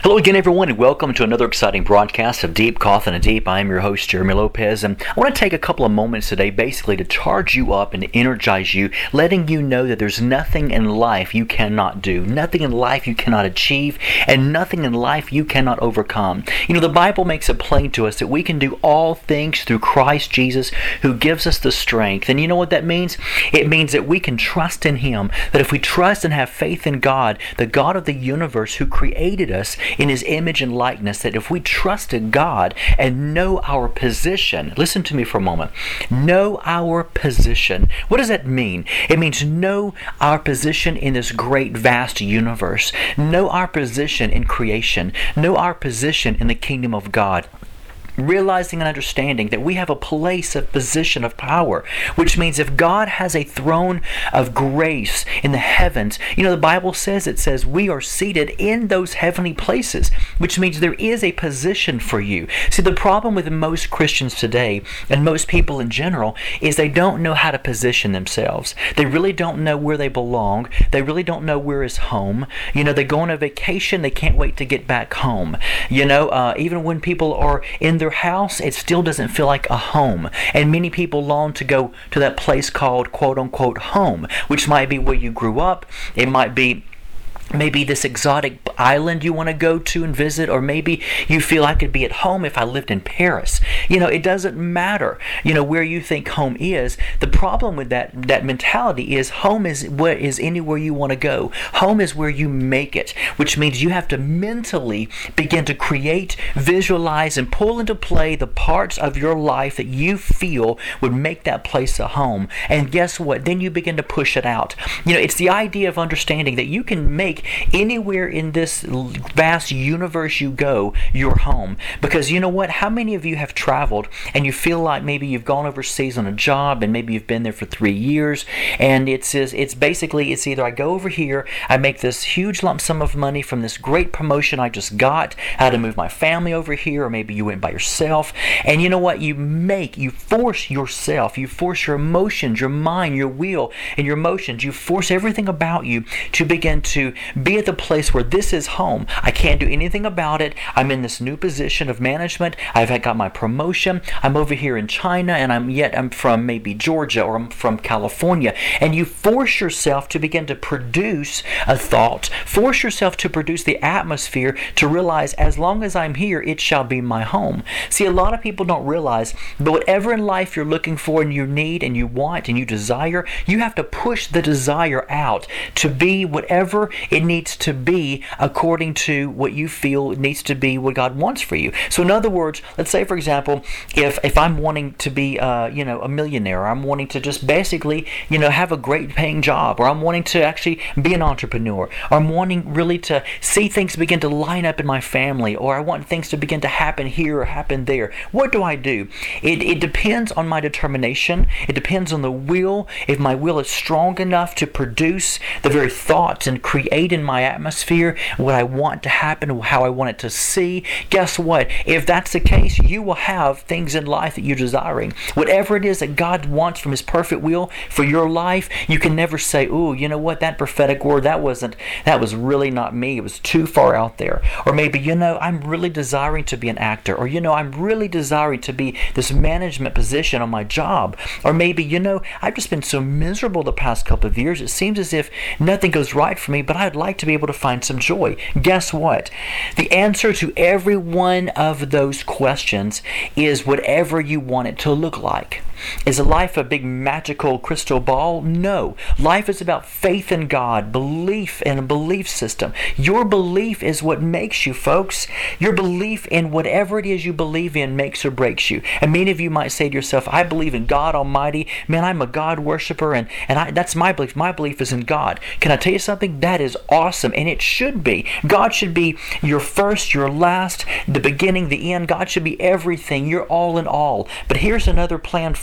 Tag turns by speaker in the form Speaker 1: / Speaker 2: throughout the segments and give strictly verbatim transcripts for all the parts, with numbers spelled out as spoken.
Speaker 1: Hello again, everyone, and welcome to another exciting broadcast of Deep Coffin and Deep. I am your host, Jeremy Lopez, and I want to take a couple of moments today basically to charge you up and to energize you, letting you know that there's nothing in life you cannot do, nothing in life you cannot achieve, and nothing in life you cannot overcome. You know, the Bible makes it plain to us that we can do all things through Christ Jesus, who gives us the strength. And you know what that means? It means that we can trust in Him, that if we trust and have faith in God, the God of the universe who created us in His image and likeness, that if we trust in God and know our position, listen to me for a moment, know our position. What does that mean? It means know our position in this great vast universe, know our position in creation, know our position in the kingdom of God. Realizing and understanding that we have a place, a position of power, which means if God has a throne of grace in the heavens, you know, the Bible says, it says we are seated in those heavenly places, which means there is a position for you. See, the problem with most Christians today, and most people in general, is they don't know how to position themselves. They really don't know where they belong. They really don't know where is home. You know, they go on a vacation, they can't wait to get back home. You know, uh, even when people are in their house, it still doesn't feel like a home. And many people long to go to that place called quote unquote home, which might be where you grew up. It might be maybe this exotic island you want to go to and visit, or maybe you feel I could be at home if I lived in Paris. You know, it doesn't matter, you know, where you think home is. The problem with that that mentality is home is where is anywhere you want to go. Home is where you make it, which means you have to mentally begin to create, visualize, and pull into play the parts of your life that you feel would make that place a home. And guess what? Then you begin to push it out. You know, it's the idea of understanding that you can make anywhere in this vast universe you go your home. Because you know what? How many of you have traveled and you feel like maybe you've gone overseas on a job and maybe you've been there for three years and it's it's basically it's either I go over here, I make this huge lump sum of money from this great promotion I just got, I had to move my family over here, or maybe you went by yourself, and you know what? You make, you force yourself, you force your emotions, your mind, your will, and your emotions, you force everything about you to begin to be at the place where this is home. I can't do anything about it. I'm in this new position of management. I've got my promotion. I'm over here in China, and I'm yet I'm from maybe Georgia, or I'm from California. And you force yourself to begin to produce a thought. Force yourself to produce the atmosphere to realize, as long as I'm here, it shall be my home. See, a lot of people don't realize, but whatever in life you're looking for and you need and you want and you desire, you have to push the desire out to be whatever it needs to be according to what you feel it needs to be, what God wants for you. So in other words, let's say, for example, if if I'm wanting to be uh, you know, a millionaire, or I'm wanting to just basically, you know, have a great paying job, or I'm wanting to actually be an entrepreneur, or I'm wanting really to see things begin to line up in my family, or I want things to begin to happen here or happen there. What do I do? It, it depends on my determination. It depends on the will. If my will is strong enough to produce the very thoughts and create in my atmosphere what I want to happen, how I want it to see, guess what? If that's the case, you will have things in life that you're desiring. Whatever it is that God wants from His perfect will for your life, you can never say, "Ooh, you know what? That prophetic word, that wasn't, that was really not me. It was too far out there." Or maybe, you know, I'm really desiring to be an actor. Or, you know, I'm really desiring to be this management position on my job. Or maybe, you know, I've just been so miserable the past couple of years. It seems as if nothing goes right for me, but I'd like to be able to find some joy. Guess what? The answer to every one of those questions is whatever you want it to look like. Is a life a big magical crystal ball? No. Life is about faith in God, belief in a belief system. Your belief is what makes you, folks. Your belief in whatever it is you believe in makes or breaks you. And many of you might say to yourself, "I believe in God Almighty. Man, I'm a God worshiper, and, and I, that's my belief. My belief is in God." Can I tell you something? That is awesome, and it should be. God should be your first, your last, the beginning, the end. God should be everything. You're all in all. But here's another plan for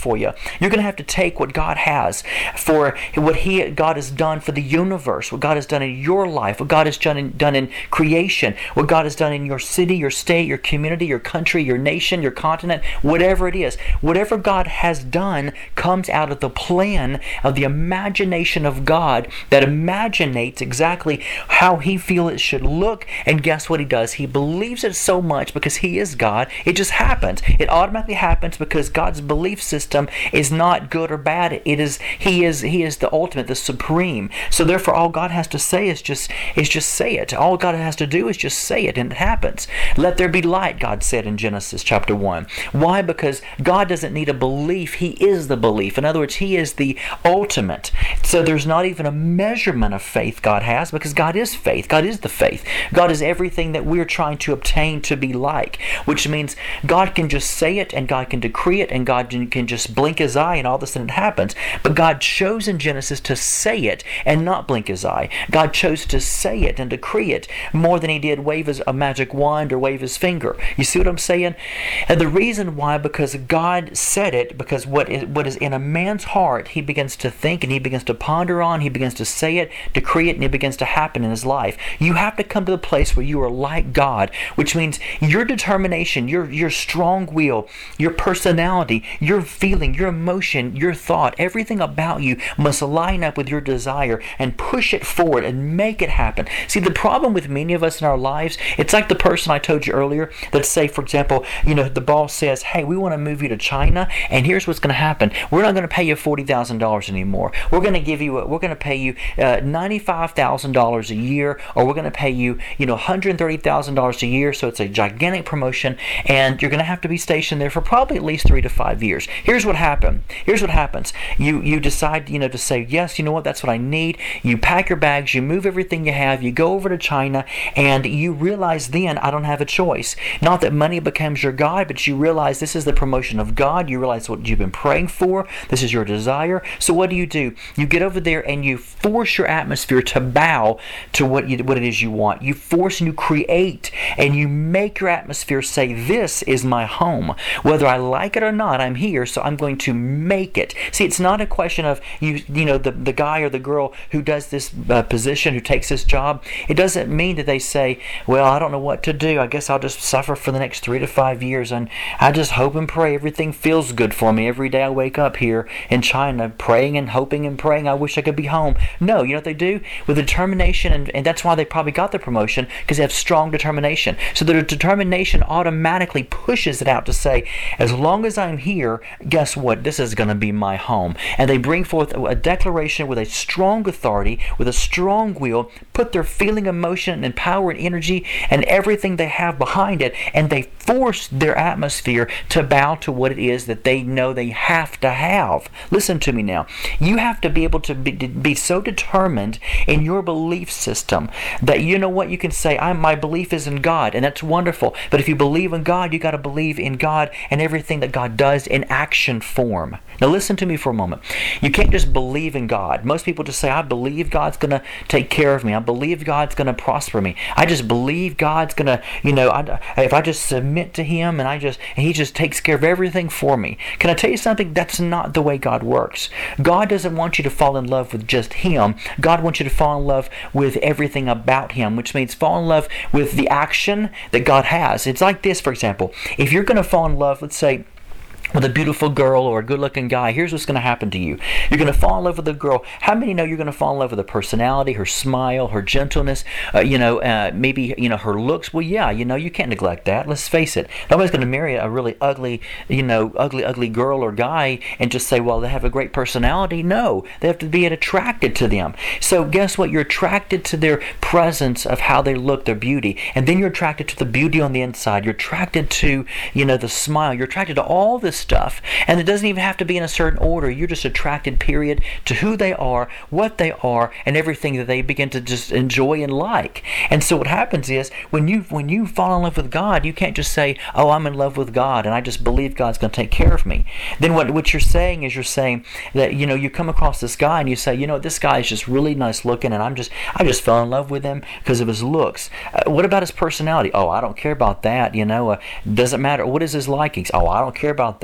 Speaker 1: for you. You're going to have to take what God has for what He, God has done for the universe, what God has done in your life, what God has done in, done in creation, what God has done in your city, your state, your community, your country, your nation, your continent, whatever it is. Whatever God has done comes out of the plan of the imagination of God that imaginates exactly how He feels it should look. And guess what He does? He believes it so much because He is God. It just happens. It automatically happens because God's belief system is not good or bad. It is He is He is the ultimate, the supreme. So therefore, all God has to say is just is just say it. All God has to do is just say it, and it happens. Let there be light, God said in Genesis chapter one. Why? Because God doesn't need a belief. He is the belief. In other words, He is the ultimate. So there's not even a measurement of faith God has, because God is faith. God is the faith. God is everything that we're trying to obtain to be like, which means God can just say it, and God can decree it, and God can just blink His eye, and all of a sudden it happens. But God chose in Genesis to say it and not blink His eye. God chose to say it and decree it more than He did wave his, a magic wand or wave His finger. You see what I'm saying? And the reason why, because God said it, because what is, what is in a man's heart, he begins to think and he begins to ponder on, he begins to say it, decree it, and it begins to happen in his life. You have to come to the place where you are like God, which means your determination, your, your strong will, your personality, your feeling, your emotion, your thought, everything about you must line up with your desire and push it forward and make it happen. See, the problem with many of us in our lives, it's like the person I told you earlier that, say, for example, you know, the boss says, hey, we want to move you to China, and here's what's going to happen. We're not going to pay you forty thousand dollars anymore. We're going to give you, a, we're going to pay you uh, ninety-five thousand dollars a year, or we're going to pay you, you know, one hundred thirty thousand dollars a year, so it's a gigantic promotion, and you're going to have to be stationed there for probably at least three to five years. Here's what happened. Here's what happens. You, you decide, you know, to say, yes, you know what, that's what I need. You pack your bags, you move everything you have, you go over to China, and you realize then, I don't have a choice. Not that money becomes your God, but you realize this is the promotion of God. You realize what you've been praying for. This is your desire. So what do you do? You get over there and you force your atmosphere to bow to what you, what it is you want. You force and you create and you make your atmosphere say, this is my home. Whether I like it or not, I'm here, so I'm going to make it. See, it's not a question of, you you know, the, the guy or the girl who does this uh, position, who takes this job. It doesn't mean that they say, well, I don't know what to do. I guess I'll just suffer for the next three to five years, and I just hope and pray everything feels good for me every day I wake up here in China, praying and hoping and praying I wish I could be home. No, you know what they do? With determination, and, and that's why they probably got the promotion, because they have strong determination. So their determination automatically pushes it out to say, as long as I'm here, guess what? This is going to be my home. And they bring forth a declaration with a strong authority, with a strong will, put their feeling, emotion, and power and energy and everything they have behind it, and they force their atmosphere to bow to what it is that they know they have to have. Listen to me now. You have to be able to be, be so determined in your belief system that, you know what, you can say, I'm, my belief is in God, and that's wonderful. But if you believe in God, you got to believe in God and everything that God does in action form. Now listen to me for a moment. You can't just believe in God. Most people just say, I believe God's going to take care of me. I believe God's going to prosper me. I just believe God's going to, you know, I, if I just submit to Him and I just, and He just takes care of everything for me. Can I tell you something? That's not the way God works. God doesn't want you to fall in love with just Him. God wants you to fall in love with everything about Him, which means fall in love with the action that God has. It's like this, for example. If you're going to fall in love, let's say, with a beautiful girl or a good-looking guy, here's what's going to happen to you. You're going to fall in love with a girl. How many know you're going to fall in love with her personality, her smile, her gentleness, uh, you know, uh, maybe, you know, her looks? Well, yeah, you know, you can't neglect that. Let's face it. Nobody's going to marry a really ugly, you know, ugly, ugly girl or guy and just say, well, they have a great personality. No, they have to be attracted to them. So guess what? You're attracted to their presence of how they look, their beauty. And then you're attracted to the beauty on the inside. You're attracted to, you know, the smile. You're attracted to all this stuff, and it doesn't even have to be in a certain order. You're just attracted, period, to who they are, what they are, and everything that they begin to just enjoy and like. And so what happens is, when you when you fall in love with God, you can't just say, oh, I'm in love with God and I just believe God's going to take care of me. Then what what you're saying is, you're saying that, you know, you come across this guy and you say, you know, this guy is just really nice looking, and I'm just I just fell in love with him because of his looks. Uh, what about his personality? Oh, I don't care about that. You know, uh, doesn't matter. What is his likings? Oh, I don't care about that.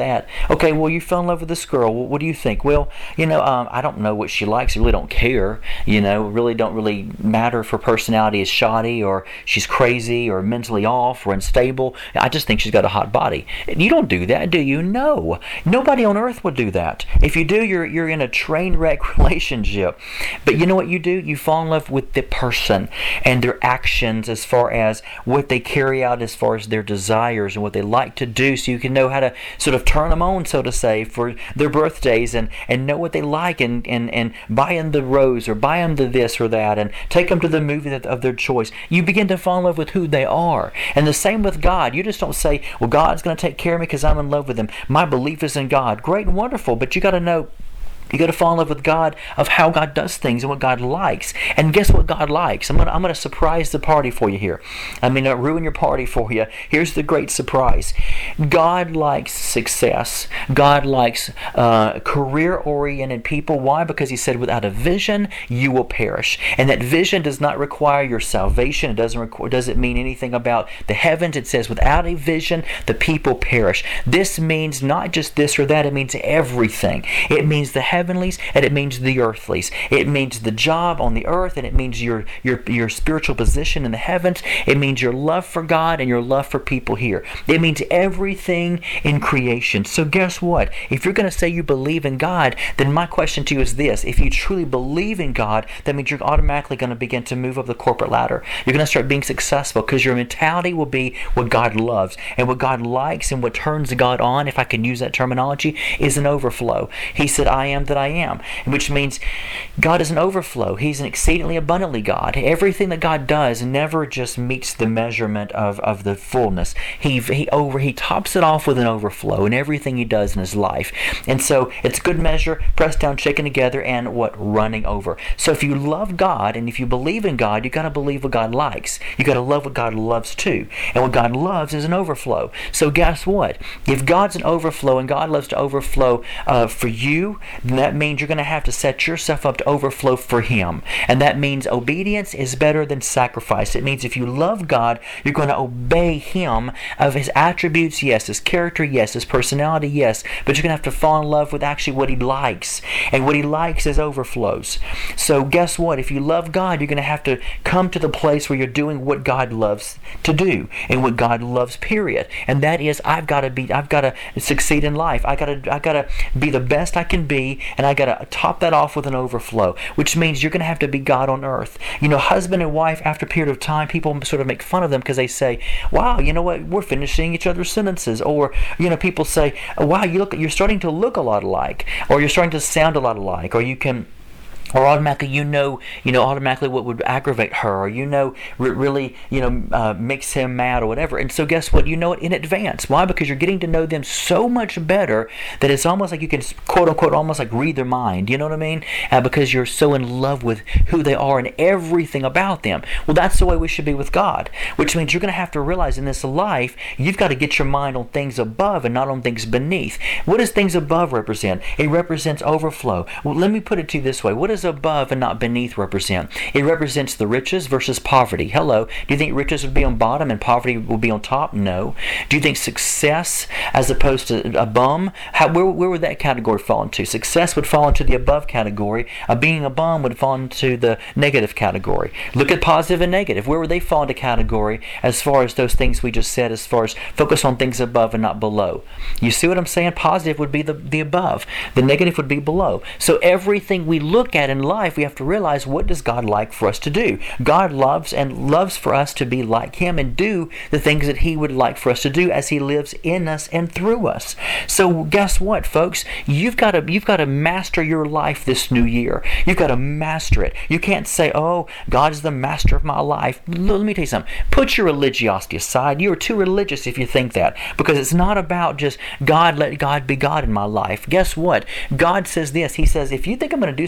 Speaker 1: that. Okay, well, you fell in love with this girl. Well, what do you think? Well, you know, um, I don't know what she likes. I really don't care. You know, really don't really matter if her personality is shoddy or she's crazy or mentally off or unstable. I just think she's got a hot body. You don't do that, do you? No. Nobody on earth would do that. If you do, you're you're in a train wreck relationship. But you know what you do? You fall in love with the person and their actions as far as what they carry out as far as their desires and what they like to do, so you can know how to sort of turn them on, so to say, for their birthdays and, and know what they like and, and, and buy them the rose or buy them the this or that and take them to the movie that, of their choice. You begin to fall in love with who they are. And the same with God. You just don't say, well, God's going to take care of me because I'm in love with Him. My belief is in God. Great and wonderful, but you got to know, you got to fall in love with God of how God does things and what God likes. And guess what God likes? I'm going to, I'm going to surprise the party for you here. I'm going to ruin your party for you. Here's the great surprise. God likes success. God likes uh, career-oriented people. Why? Because He said, without a vision, you will perish. And that vision does not require your salvation. It doesn't, requ- doesn't mean anything about the heavens. It says, without a vision, the people perish. This means not just this or that. It means everything. It means the heavenlies and it means the earthlies. It means the job on the earth and it means your your your spiritual position in the heavens. It means your love for God and your love for people here. It means everything in creation. So guess what? If you're going to say you believe in God, then my question to you is this. If you truly believe in God, that means you're automatically going to begin to move up the corporate ladder. You're going to start being successful because your mentality will be what God loves. And what God likes and what turns God on, if I can use that terminology, is an overflow. He said, I am that I am, which means God is an overflow. He's an exceedingly abundantly God. Everything that God does never just meets the measurement of, of the fullness. He he over he tops it off with an overflow in everything He does in His life. And so it's good measure, pressed down, shaken together, and what? Running over. So if you love God and if you believe in God, you got to believe what God likes. You got to love what God loves too. And what God loves is an overflow. So guess what? If God's an overflow and God loves to overflow uh, for you, that means you're going to have to set yourself up to overflow for Him. And that means obedience is better than sacrifice. It means if you love God, you're going to obey Him of His attributes, yes. His character, yes. His personality, yes. But you're going to have to fall in love with actually what He likes. And what He likes is overflows. So guess what? If you love God, you're going to have to come to the place where you're doing what God loves to do and what God loves, period. And that is, I've got to be, I've got to succeed in life. I got to, I got to be the best I can be. And I got to top that off with an overflow, which means you're going to have to be God on earth. You know, husband and wife, after a period of time, people sort of make fun of them because they say, wow, you know what, we're finishing each other's sentences. Or, you know, people say, wow, you look, you're starting to look a lot alike. Or you're starting to sound a lot alike. Or you can... Or automatically, you know, you know, automatically what would aggravate her, or you know, re- really, you know, uh, makes him mad or whatever. And so, guess what? You know it in advance. Why? Because you're getting to know them so much better that it's almost like you can, quote unquote, almost like read their mind. You know what I mean? Uh, because you're so in love with who they are and everything about them. Well, that's the way we should be with God. Which means you're going to have to realize in this life, you've got to get your mind on things above and not on things beneath. What does things above represent? It represents overflow. Well, let me put it to you this way. What does above and not beneath represent? It represents the riches versus poverty. Hello. Do you think riches would be on bottom and poverty will be on top? No. Do you think success as opposed to a bum? How, where, where would that category fall into? Success would fall into the above category. Uh, being a bum would fall into the negative category. Look at positive and negative. Where would they fall into category as far as those things we just said, as far as focus on things above and not below? You see what I'm saying? Positive would be the, the above. The negative would be below. So everything we look at in life, we have to realize, what does God like for us to do? God loves and loves for us to be like Him and do the things that He would like for us to do as He lives in us and through us. So guess what, folks? You've got to you've got to master your life this new year. You've got to master it. You can't say, oh, God is the master of my life. Let me tell you something. Put your religiosity aside. You are too religious if you think that, because it's not about just God, let God be God in my life. Guess what? God says this. He says, if you think I'm going to do something for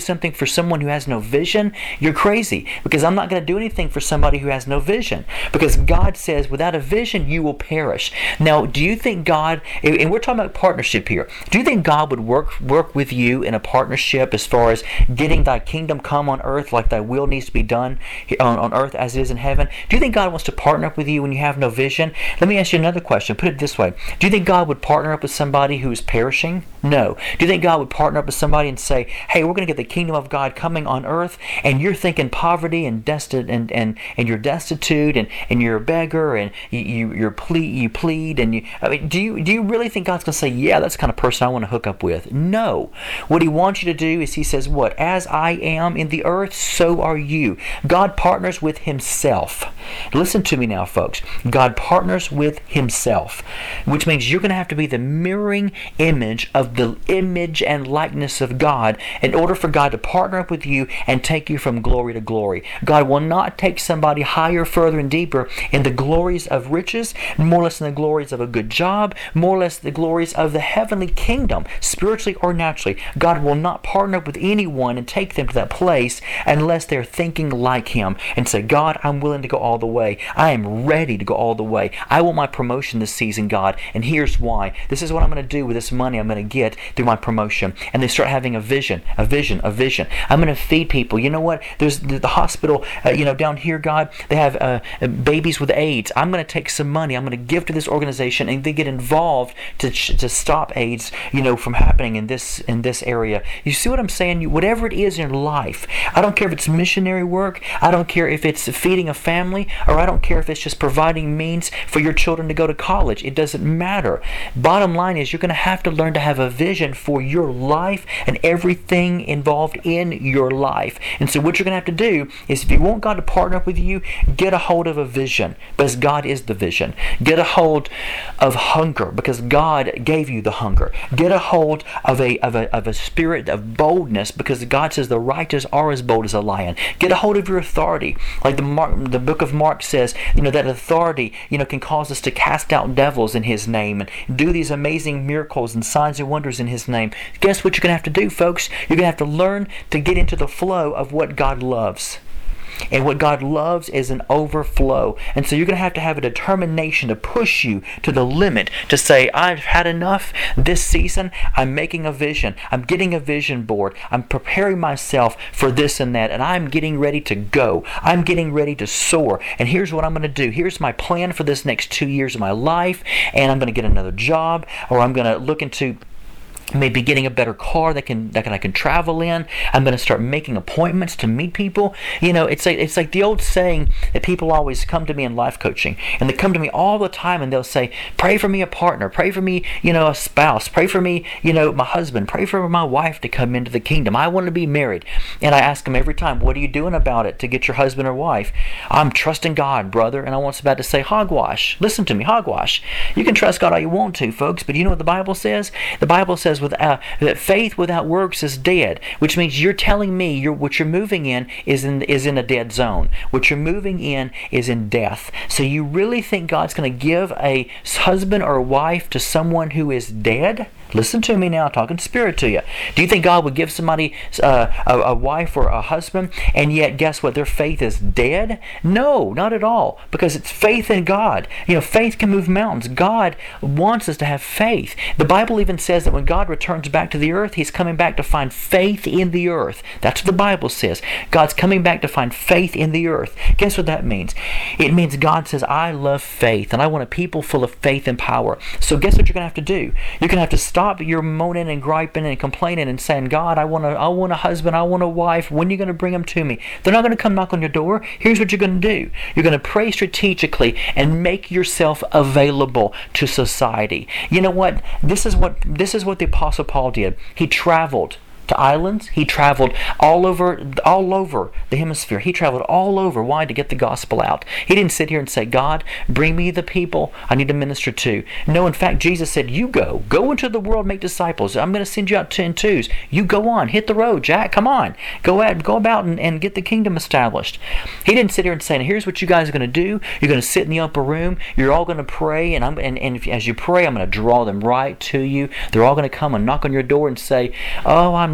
Speaker 1: for someone who has no vision, you're crazy, because I'm not going to do anything for somebody who has no vision, because God says without a vision you will perish. Now, do you think God, and we're talking about partnership here, do you think God would work work with you in a partnership as far as getting thy kingdom come on earth like thy will needs to be done on, on earth as it is in heaven? Do you think God wants to partner up with you when you have no vision? Let me ask you another question. Put it this way. Do you think God would partner up with somebody who is perishing? No. Do you think God would partner up with somebody and say, hey, we're going to get the kingdom of God coming on earth, and you're thinking poverty and desti- and, and, and you're destitute and, and you're a beggar and you, you, you're ple- you plead and you, I mean, do you, do you really think God's going to say, yeah, that's the kind of person I want to hook up with? No. What he wants you to do is he says, what? As I am in the earth, so are you. God partners with himself. Listen to me now, folks. God partners with himself, which means you're going to have to be the mirroring image of the image and likeness of God in order for God to partner up with you and take you from glory to glory. God will not take somebody higher, further, and deeper in the glories of riches, more or less in the glories of a good job, more or less the glories of the heavenly kingdom, spiritually or naturally. God will not partner up with anyone and take them to that place unless they're thinking like him and say, God, I'm willing to go all the way. I am ready to go all the way. I want my promotion this season, God, and here's why. This is what I'm going to do with this money I'm going to get through my promotion. And they start having a vision, a vision, a vision. I'm going to feed people. You know what? There's the, the hospital, uh, you know, down here, God, they have uh, babies with AIDS. I'm going to take some money. I'm going to give to this organization, and they get involved to to stop AIDS, you know, from happening in this in this area. You see what I'm saying? You, whatever it is in your life, I don't care if it's missionary work. I don't care if it's feeding a family, or I don't care if it's just providing means for your children to go to college. It doesn't matter. Bottom line is you're going to have to learn to have a vision for your life and everything involved in your life. And so what you're going to have to do is, if you want God to partner up with you, get a hold of a vision, because God is the vision. Get a hold of hunger, because God gave you the hunger. Get a hold of a of a of a spirit of boldness, because God says the righteous are as bold as a lion. Get a hold of your authority, like the Mark, the book of Mark says, you know, that authority, you know, can cause us to cast out devils in his name and do these amazing miracles and signs and wonders in his name. Guess what you're going to have to do, folks? You're going to have to learn to get into the flow of what God loves. And what God loves is an overflow. And so you're going to have to have a determination to push you to the limit, to say, I've had enough this season. I'm making a vision. I'm getting a vision board. I'm preparing myself for this and that. And I'm getting ready to go. I'm getting ready to soar. And here's what I'm going to do. Here's my plan for this next two years of my life. And I'm going to get another job, or I'm going to look into maybe getting a better car that can that can I can travel in. I'm going to start making appointments to meet people. You know, it's like it's like the old saying that people always come to me in life coaching, and they come to me all the time, and they'll say, "Pray for me a partner, pray for me, you know, a spouse, pray for me, you know, my husband, pray for my wife to come into the kingdom. I want to be married." And I ask them every time, "What are you doing about it to get your husband or wife?" "I'm trusting God, brother." And I was about to say hogwash. Listen to me, hogwash. You can trust God all you want to, folks, but you know what the Bible says? The Bible says with uh, that faith without works is dead, which means you're telling me you're, what you're moving in is in is in a dead zone. What you're moving in is in death. So you really think God's going to give a husband or a wife to someone who is dead? Listen to me now, talking spirit to you. Do you think God would give somebody uh, a, a wife or a husband, and yet guess what? Their faith is dead? No, not at all, because it's faith in God. You know, faith can move mountains. God wants us to have faith. The Bible even says that when God returns back to the earth, He's coming back to find faith in the earth. That's what the Bible says. God's coming back to find faith in the earth. Guess what that means? It means God says, I love faith, and I want a people full of faith and power. So guess what you're going to have to do? You're going to have to stop Stop your moaning and griping and complaining and saying, God, I want a, I want a husband, I want a wife. When are you going to bring them to me? They're not going to come knock on your door. Here's what you're going to do. You're going to pray strategically and make yourself available to society. You know what? This is what this is what the Apostle Paul did. He traveled to islands. He traveled all over all over the hemisphere. He traveled all over. Why? To get the gospel out. He didn't sit here and say, God, bring me the people I need to minister to. No, in fact, Jesus said, you go. Go into the world, make disciples. I'm going to send you out two and twos. You go on. Hit the road, Jack. Come on. Go out, go about and, and get the kingdom established. He didn't sit here and say, here's what you guys are going to do. You're going to sit in the upper room. You're all going to pray. And, I'm, and, and if, as you pray, I'm going to draw them right to you. They're all going to come and knock on your door and say, oh, I'm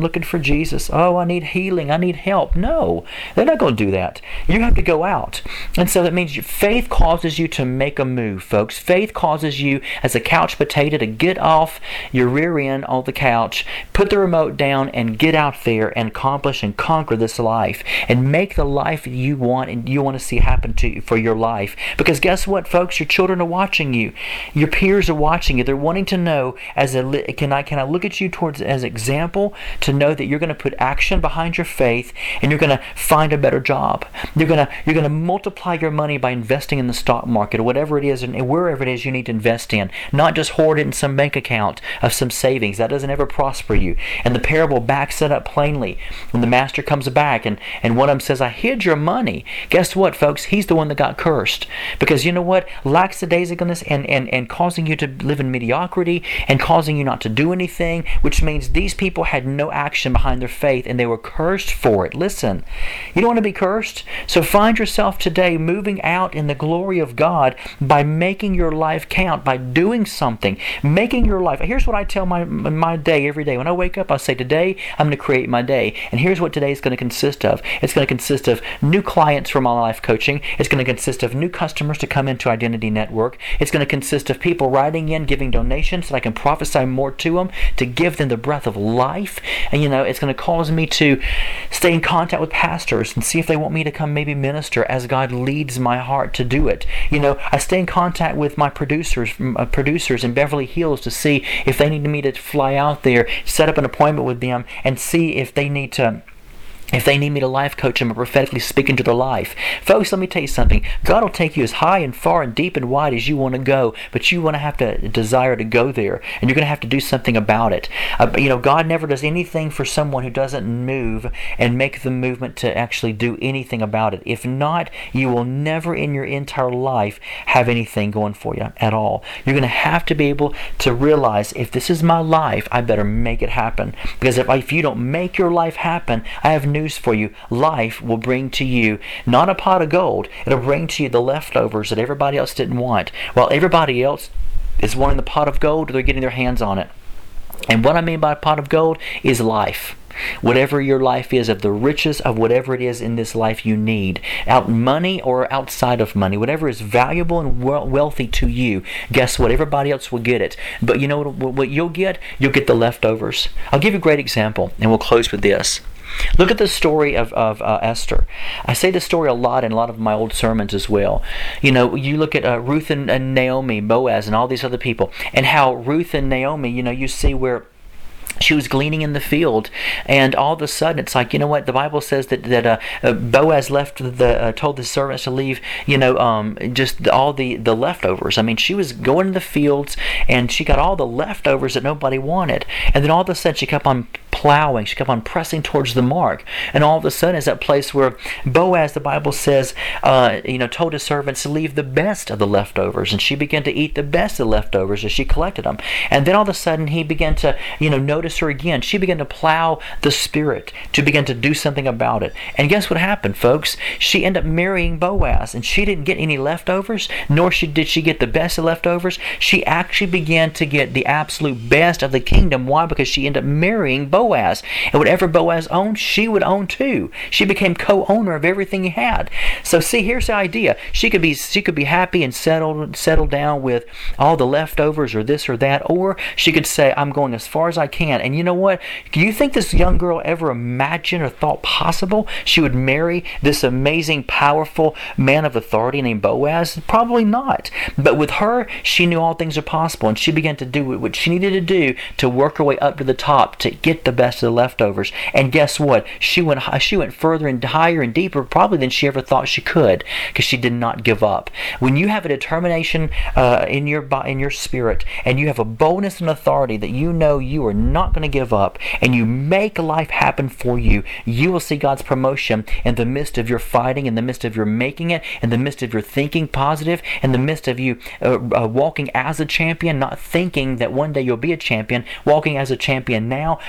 Speaker 1: looking for Jesus. Oh, I need healing. I need help. No, they're not going to do that. You have to go out. And so that means your faith causes you to make a move, folks. Faith causes you as a couch potato to get off your rear end on the couch, put the remote down, and get out there and accomplish and conquer this life and make the life you want and you want to see happen to you for your life. Because guess what, folks? Your children are watching you. Your peers are watching you. They're wanting to know, as a can I can I look at you towards as an example to know that you're going to put action behind your faith and you're going to find a better job. You're going to you're going to multiply your money by investing in the stock market or whatever it is and wherever it is you need to invest in. Not just hoard it in some bank account of some savings. That doesn't ever prosper you. And the parable backs it up plainly. When the master comes back and, and one of them says, I hid your money. Guess what, folks? He's the one that got cursed. Because you know what? Lackadaisicalness and, and, and causing you to live in mediocrity and causing you not to do anything, which means these people had no action behind their faith and they were cursed for it. Listen, you don't want to be cursed? So find yourself today moving out in the glory of God by making your life count, by doing something, making your life. Here's what I tell my my day every day. When I wake up, I say, today I'm going to create my day. And here's what today is going to consist of. It's going to consist of new clients for my life coaching. It's going to consist of new customers to come into Identity Network. It's going to consist of people writing in, giving donations so that I can prophesy more to them, to give them the breath of life. And you know, it's going to cause me to stay in contact with pastors and see if they want me to come maybe minister as God leads my heart to do it. You know, I stay in contact with my producers, uh, producers in Beverly Hills to see if they need me to fly out there, set up an appointment with them, and see if they need to If they need me to life coach them or prophetically speak into their life. Folks, let me tell you something. God will take you as high and far and deep and wide as you want to go, but you want to have to desire to go there, and you're going to have to do something about it. Uh, you know, God never does anything for someone who doesn't move and make the movement to actually do anything about it. If not, you will never in your entire life have anything going for you at all. You're going to have to be able to realize, if this is my life, I better make it happen. Because if, if you don't make your life happen, I have news for you. Life will bring to you not a pot of gold. It'll bring to you the leftovers that everybody else didn't want. While everybody else is wanting the pot of gold, they're getting their hands on it. And what I mean by a pot of gold is life. Whatever your life is, of the riches of whatever it is in this life you need, out money or outside of money, whatever is valuable and wealthy to you, guess what? Everybody else will get it. But you know what, what you'll get? You'll get the leftovers. I'll give you a great example, and we'll close with this. Look at the story of, of uh, Esther. I say this story a lot in a lot of my old sermons as well. You know, you look at uh, Ruth and, and Naomi, Boaz, and all these other people, and how Ruth and Naomi, you know, you see where she was gleaning in the field, and all of a sudden it's like, you know what, the Bible says that that uh, uh, Boaz left the uh, told the servants to leave, you know, um, just all the the leftovers. I mean, she was going in the fields and she got all the leftovers that nobody wanted, and then all of a sudden she kept on plowing, she kept on pressing towards the mark, and all of a sudden is that place where Boaz, the Bible says, uh, you know, told his servants to leave the best of the leftovers, and she began to eat the best of the leftovers as she collected them. And then all of a sudden he began to, you know, notice her again. She began to plow the spirit, to begin to do something about it. And guess what happened, folks? She ended up marrying Boaz, and she didn't get any leftovers, nor she, did she get the best of leftovers. She actually began to get the absolute best of the kingdom. Why? Because she ended up marrying Boaz. And whatever Boaz owned, she would own too. She became co-owner of everything he had. So see, here's the idea. She could be she could be happy and settled settled down with all the leftovers or this or that, or she could say, I'm going as far as I can. And you know what? Do you think this young girl ever imagined or thought possible she would marry this amazing, powerful man of authority named Boaz? Probably not. But with her, she knew all things are possible, and she began to do what she needed to do to work her way up to the top, to get the best of the leftovers. And guess what? She went she went further and higher and deeper probably than she ever thought she could, because she did not give up. When you have a determination uh, in your in your spirit, and you have a boldness and authority that you know you are not going to give up, and you make life happen for you, you will see God's promotion in the midst of your fighting, in the midst of your making it, in the midst of your thinking positive, in the midst of you uh, uh, walking as a champion, not thinking that one day you'll be a champion, walking as a champion now. You're going to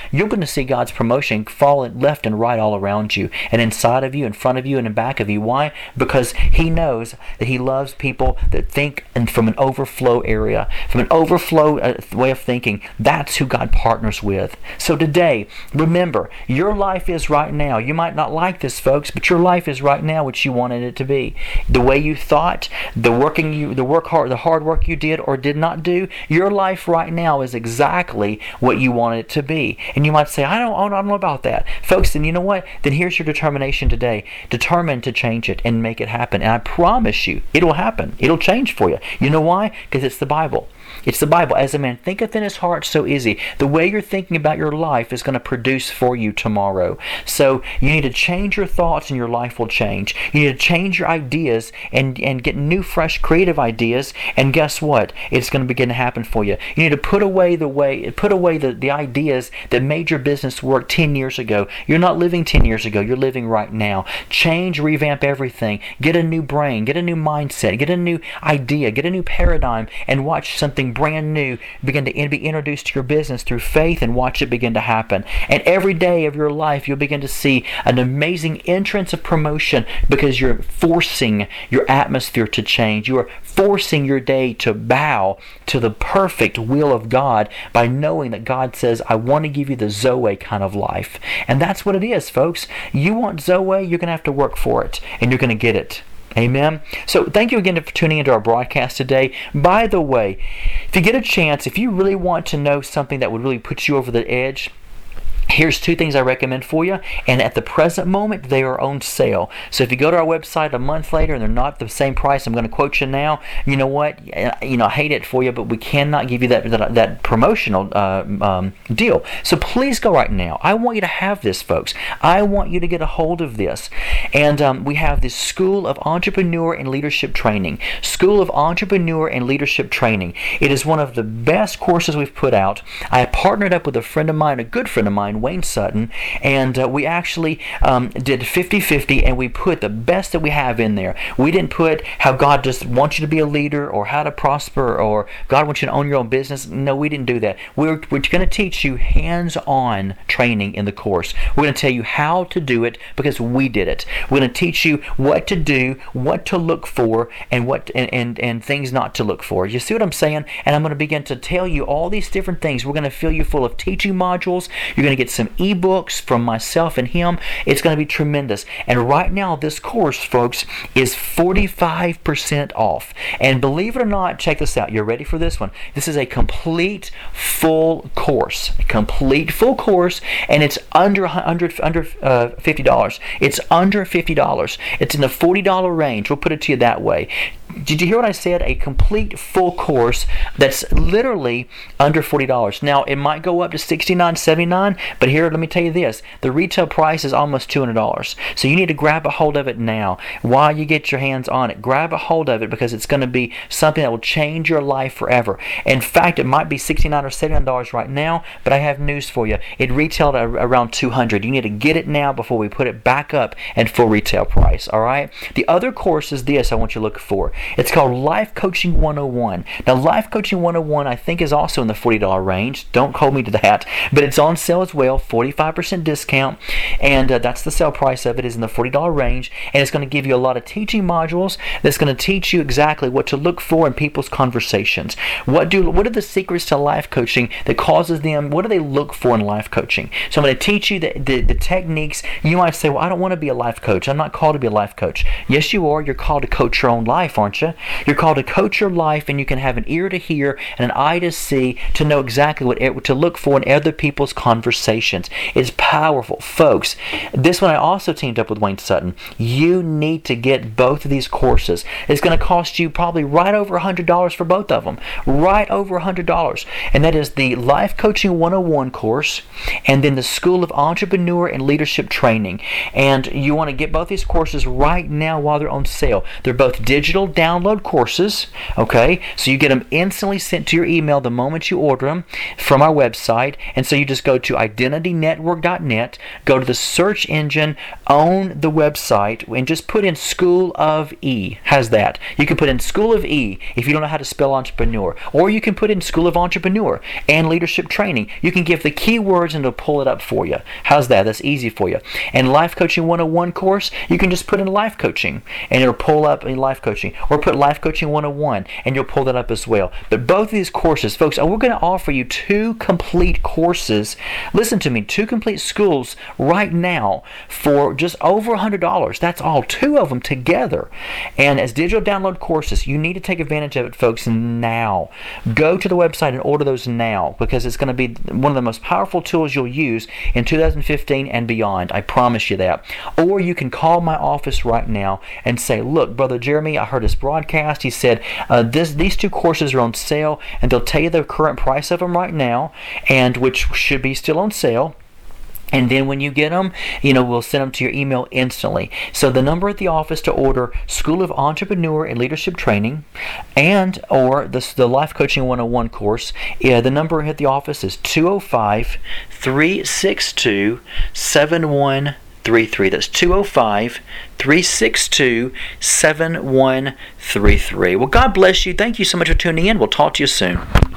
Speaker 1: to see God's promotion fall left and right all around you, and inside of you, in front of you, and in back of you. Why? Because He knows that He loves people that think and from an overflow area, from an overflow uh, way of thinking. That's who God partners with. So today, remember, your life is right now. You might not like this, folks, but your life is right now what you wanted it to be. The way you thought, the working you, the work hard, the hard work you did or did not do, your life right now is exactly what you wanted it to be. And you might say, I don't, I don't know about that, folks. Then you know what? Then here's your determination today. Determine to change it and make it happen. And I promise you, it'll happen. It'll change for you. You know why? Because it's the Bible. It's the Bible. As a man thinketh in his heart, so is he. The way you're thinking about your life is going to produce for you tomorrow. So you need to change your thoughts and your life will change. You need to change your ideas and, and get new, fresh, creative ideas. And guess what? It's going to begin to happen for you. You need to put away the way, put away the, the ideas that made your business work ten years ago. You're not living ten years ago. You're living right now. Change, revamp everything. Get a new brain. Get a new mindset. Get a new idea. Get a new paradigm and watch something brand new begin to be introduced to your business through faith, and watch it begin to happen. And every day of your life you'll begin to see an amazing entrance of promotion, because you're forcing your atmosphere to change. You are forcing your day to bow to the perfect will of God by knowing that God says, I want to give you the Zoe kind of life. And that's what it is, folks. You want Zoe, you're going to have to work for it, and you're going to get it. Amen. So thank you again for tuning into our broadcast today. By the way, if you get a chance, if you really want to know something that would really put you over the edge, here's two things I recommend for you, and at the present moment they are on sale. So if you go to our website a month later and they're not the same price, I'm going to quote you now. You know what? You know, I hate it for you, but we cannot give you that that, that promotional uh, um, deal. So please go right now. I want you to have this, folks. I want you to get a hold of this. And um, we have this School of Entrepreneur and Leadership Training. School of Entrepreneur and Leadership Training. It is one of the best courses we've put out. I have partnered up with a friend of mine, a good friend of mine, Wayne Sutton, and uh, we actually um, did fifty fifty, and we put the best that we have in there. We didn't put how God just wants you to be a leader, or how to prosper, or God wants you to own your own business. No, we didn't do that. We're, we're going to teach you hands-on training in the course. We're going to tell you how to do it because we did it. We're going to teach you what to do, what to look for, and what and, and, and things not to look for. You see what I'm saying? And I'm going to begin to tell you all these different things. We're going to fill you full of teaching modules. You're going to get some ebooks from myself and him. It's going to be tremendous. And right now, this course, folks, is forty-five percent off. And believe it or not, check this out. You're ready for this one? This is a complete full course. A complete full course, and it's under under under uh, fifty dollars. It's under fifty dollars. It's in the forty dollars range. We'll put it to you that way. Did you hear what I said? A complete full course that's literally under forty dollars. Now, it might go up to sixty-nine dollars, seventy-nine dollars, but here, let me tell you this. The retail price is almost two hundred dollars. So you need to grab a hold of it now while you get your hands on it. Grab a hold of it because it's going to be something that will change your life forever. In fact, it might be sixty-nine dollars or seventy-nine dollars right now, but I have news for you. It retailed at around two hundred dollars. You need to get it now before we put it back up at full retail price, all right? The other course is this I want you to look for. It's called Life Coaching one oh one. Now, Life Coaching one oh one, I think, is also in the forty dollars range. Don't hold me to that. But it's on sale as well, forty-five percent discount. And uh, that's the sale price of it, is in the forty dollars range. And it's going to give you a lot of teaching modules that's going to teach you exactly what to look for in people's conversations. What do what are the secrets to life coaching that causes them, what do they look for in life coaching? So I'm going to teach you the, the, the techniques. You might say, well, I don't want to be a life coach. I'm not called to be a life coach. Yes, you are. You're called to coach your own life, aren't you? You're called to coach your life, and you can have an ear to hear and an eye to see to know exactly what to look for in other people's conversations. It's powerful. Folks, this one I also teamed up with Wayne Sutton. You need to get both of these courses. It's going to cost you probably right over one hundred dollars for both of them. Right over one hundred dollars. And that is the Life Coaching one oh one course, and then the School of Entrepreneur and Leadership Training. And you want to get both these courses right now while they're on sale. They're both digital download courses, okay? So you get them instantly sent to your email the moment you order them from our website. And so you just go to identity network dot net, go to the search engine on the website, and just put in School of E. How's that? You can put in School of E if you don't know how to spell entrepreneur. Or you can put in School of Entrepreneur and Leadership Training. You can give the keywords and it'll pull it up for you. How's that? That's easy for you. And Life Coaching one oh one course, you can just put in Life Coaching and it'll pull up in Life Coaching. Or put Life Coaching one oh one and you'll pull that up as well. But both of these courses, folks, we're going to offer you two complete courses. Listen to me, two complete schools right now for just over one hundred dollars. That's all, two of them together. And as digital download courses, you need to take advantage of it, folks, now. Go to the website and order those now, because it's going to be one of the most powerful tools you'll use in two thousand fifteen and beyond. I promise you that. Or you can call my office right now and say, look, Brother Jeremy, I heard his broadcast. He said uh, this, these two courses are on sale, and they'll tell you the current price of them right now, and which should be still on sale. And then when you get them, you know, we'll send them to your email instantly. So the number at the office to order School of Entrepreneur and Leadership Training and or the, the Life Coaching one oh one course, yeah, the number at the office is two oh five, three six two, seven one three three. That's two oh five, three six two, seven one three three. Well, God bless you. Thank you so much for tuning in. We'll talk to you soon.